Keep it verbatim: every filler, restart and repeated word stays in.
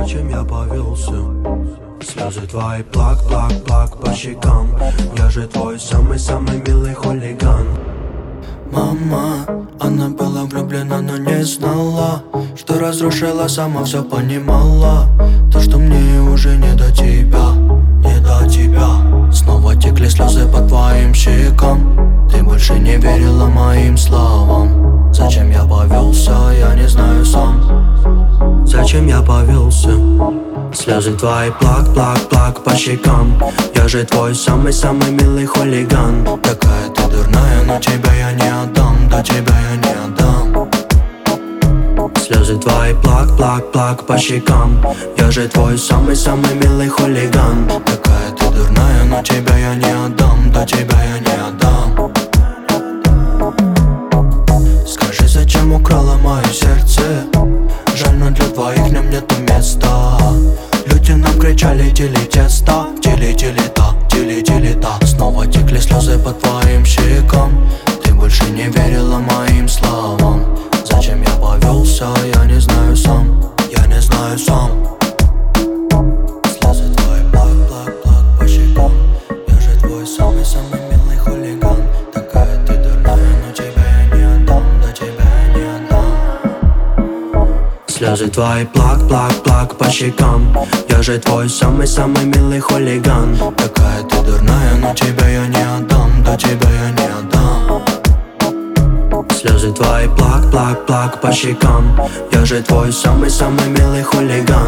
Зачем я повелся? Слезы твои плак, плак, плак по щекам. Я же твой самый-самый милый хулиган. Мама, она была влюблена, но не знала, что разрушила, сама все понимала. То, что мне уже не до тебя, не до тебя. Снова текли слезы по твоим щекам. Ты больше не верила моим словам. Зачем я повелся, я не знаю сам. Зачем я повелся? Слезы твои плак, плак, плак по щекам. Я же твой самый-самый милый хулиган. Такая ты дурная, но тебя я не отдам, до тебя я не отдам. Слезы твои плак, плак, плак по щекам. Я же твой самый-самый милый хулиган. Такая ты дурная, но тебя я не отдам, до тебя я не отдам. Скажи, зачем украла мое сердце? Жаль, но для твоих в нем нету места. Люди нам кричали, дели тесто, дели, дели та, дели, дели та. Снова текли слезы по твоим щекам. Ты больше не верила моим словам. Зачем я повелся, я не знаю сам, я не знаю сам. Слезы твои плак, плак, плак по щекам. Я же твой самый-самый милый хулиган. Такая ты дурная, но тебя я не отдам, до тебя я не отдам. Слезы твои плак, плак, плак по щекам. Я же твой самый-самый милый хулиган. Такая ты дурная, но тебя я не отдам, до тебя я не отдам. Слезы твои плак, плак, плак по щекам. Я же твой самый-самый милый хулиган.